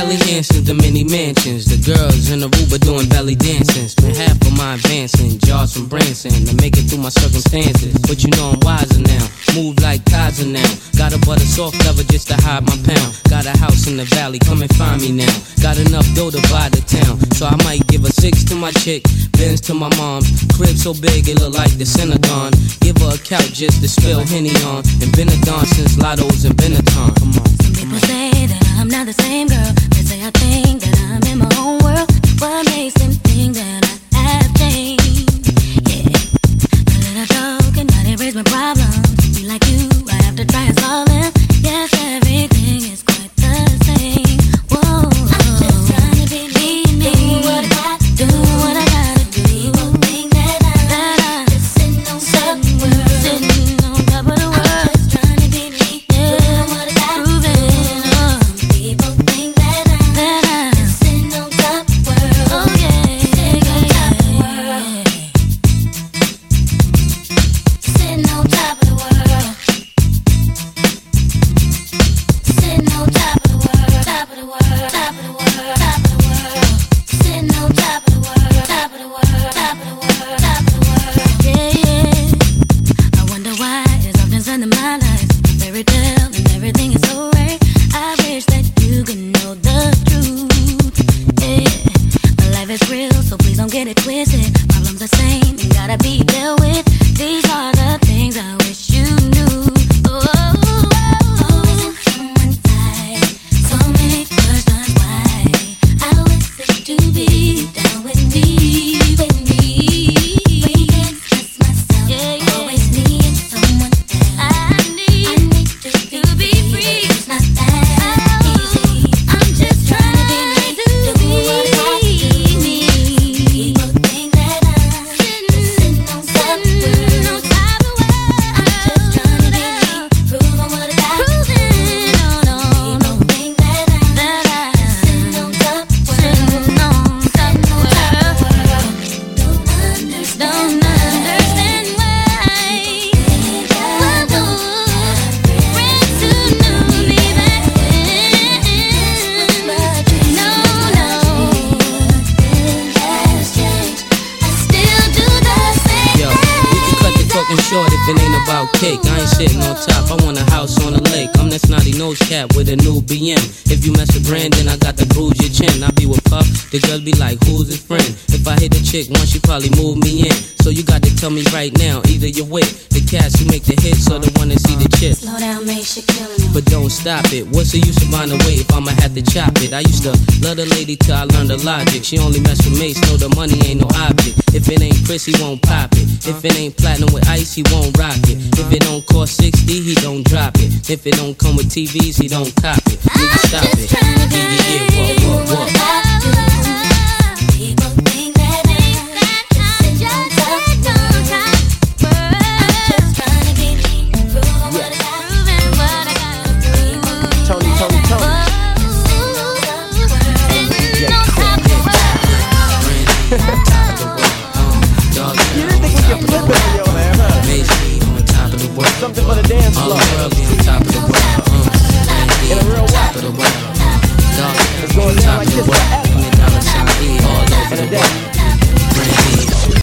Cali Hansons, the mini mansions. The girls in Aruba doing belly dancing. Spend half of my advancing, jars from Branson to make it through my circumstances. But you know I'm wiser now, move like Kaiser now. Got a butter soft cover just to hide my pound. Got a house in the valley, come and find me now. Got enough dough to buy the town, so I might give a 6 to my chick, Benz to my mom. Crib so big it look like the Synagogue. Give her a couch just to spill Henny on. And been a don since Lotto's and Benetton. Come on. Some people say that I'm not the same girl. They say I think that I'm in my own world. What makes them think that I have changed? Yeah, a little joke and not erase my problems. Be like you, I have to try and solve them. Yes, everything is quite the same. Whoa, I'm just trying to be me. Do what I got, do what I gotta do. People think that I'm just sitting on top of the world. Sitting on top of the world. I'm just trying to be me. Yeah, what I got, proving. Some people think that I'm just sitting on top of the world. Oh yeah, sitting on top of the world. Sitting on top of the world. Sitting on top of the world, top of the world, top of the world, top of the world. Sitting on top of the world, top of the world, top of the world, top of the world. Yeah, yeah. I wonder why it's often said in my life, fairy tale and everything is so right. I wish that you could know the truth. Yeah, my life is real, so please don't get it twisted. Problems the same and gotta be dealt with. These are the things I wish you knew. Oh, someone's died. So many questions why. I wish it to be down with me, with me. Free express myself. Yeah. Always need someone else. I need to be free. It's not that easy. I'm just trying to do what I got to do. People think that I'm sitting on top of the world. I'm just trying to be me, proving what I got to do. People think that I'm sitting on top of the world. Don't understand why. Friends who knew me back then. No, nothing has changed. I still do the same Yo, we can cut the talking short if it ain't about cake. I ain't sitting on top, I want a house on the lake. I'm that snotty nose cat with a new BM. If you mess with Brandon, I got to bruise your chin. I be with Puff, the girls be like, who's his friend? If I hit a chick once, she probably move me in. So you got to tell me right now, either you're with the cats who make the hits or the one that see the chips. Slow down, make shit killing me. But don't stop it. What's the use of buying a weight if I'ma have to chop it? I used to love the lady till I learned the logic. She only mess with mates, know the money ain't no object. If it ain't Chris, he won't pop it. If it ain't platinum with ice, he won't rock it. If it don't cost 60, he don't drop it. If it don't come with TVs, he don't cop it. Nigga, stop it. Trying to be what? what I